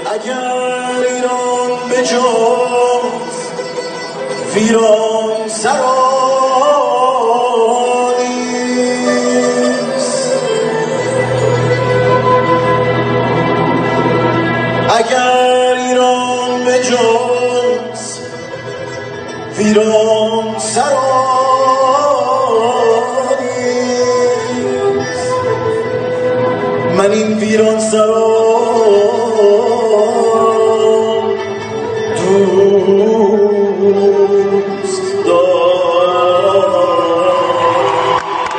اگر ایران به جز ویران سرانیست، اگر ایران به جز ویران سرانیست، من این ویران سرا دوست دارم.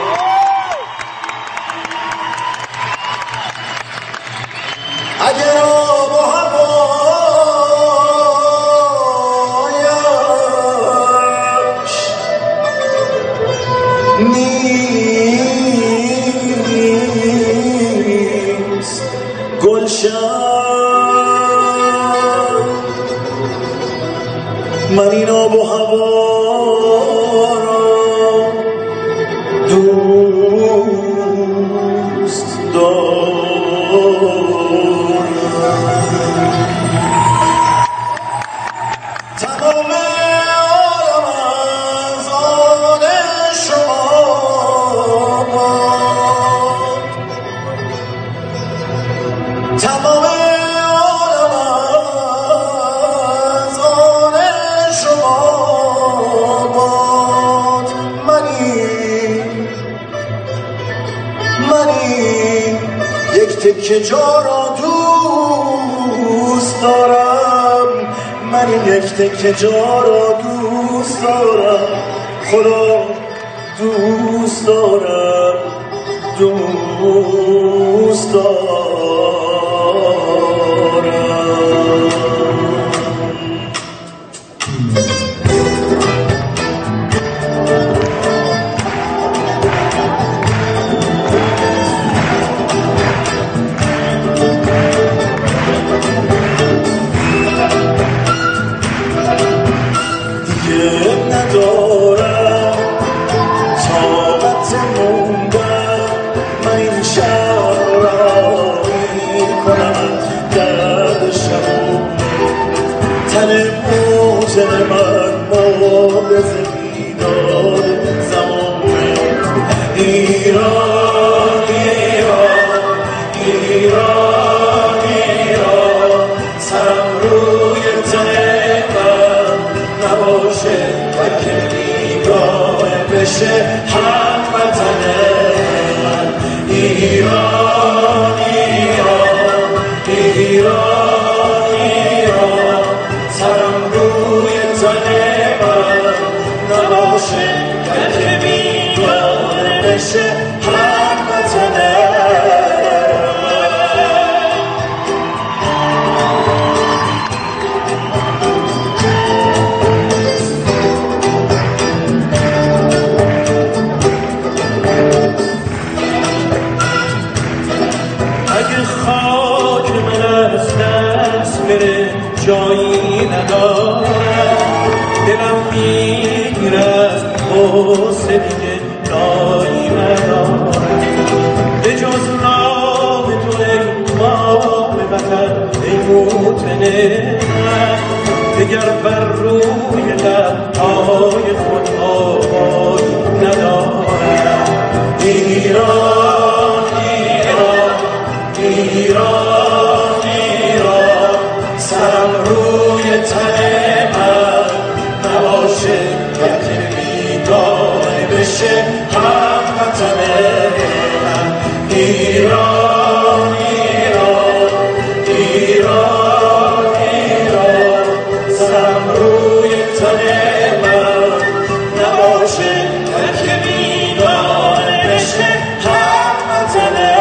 اگر آب و هوایش نیست گلشن، من این آب و هوا را دوست دارم. تمام عالم از آن شما باد، تمام عالم از آن شما باد. منی یک تکه جا را دوست دارم، من یک تکه جا را دوست دارم، خدا دوست دارم، دوست دارم. ندارم طاقت موندن، من این شهر را میکنم درد شمونه، تن موزن من مبرز بیدار زمانه. ایران ایران ایران ایران، سرم روی تن من نباشه که بیگاه بشه هموطن من. ایران ایران ایران ایران، سرم روی تن من نباشه که بیگاه بشه هموطن من. خاک من از دست بره جایی ندارم، دلم میگیره از غصه دیگه جایی ندارم، به جز نام تو ای مام وطن ای موطن من، دگر بر روی لبهای خود آبایی ندارم. ایران ایران ایران، سرم روی تن من نباشه که بیگاه بشه هموطن من. ایران ایران ایران ایران، سرم روی تن من نباشه که بیگاه بشه هموطن من.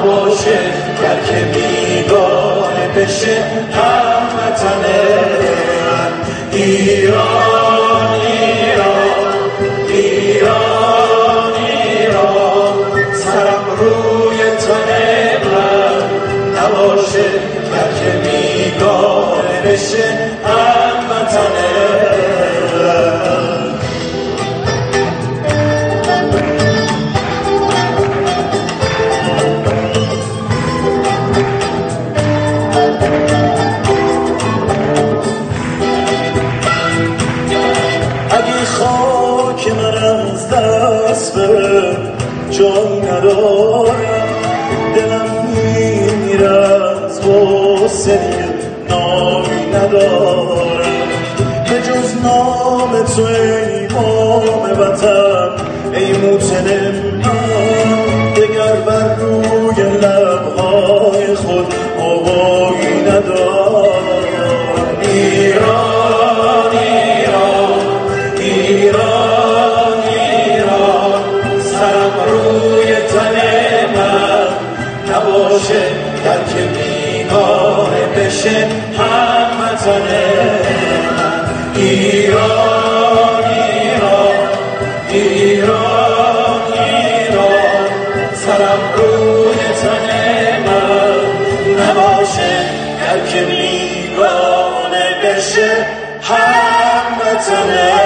نباشه گر که بیگانه بشه هموطن من. ایران ایران ایران ایران سرم روی تن من نباشه گر که بیگانه بشه هموطن من. اگه خاک من از دست بره جای ندارم، دلم میمیره از غصه دیگه نامی ندارم. به جز نام تو ای امام وطن ای موطن من، دگر بر روی لبهای خود آوایی ندارم. ایران ایران ایران ایران سرم روی تن من نباشه گر که بیگانه بشه هموطن من. ایران ایران ایران ایران سرم روی تن من نباشه گر که بیگانه بشه هموطن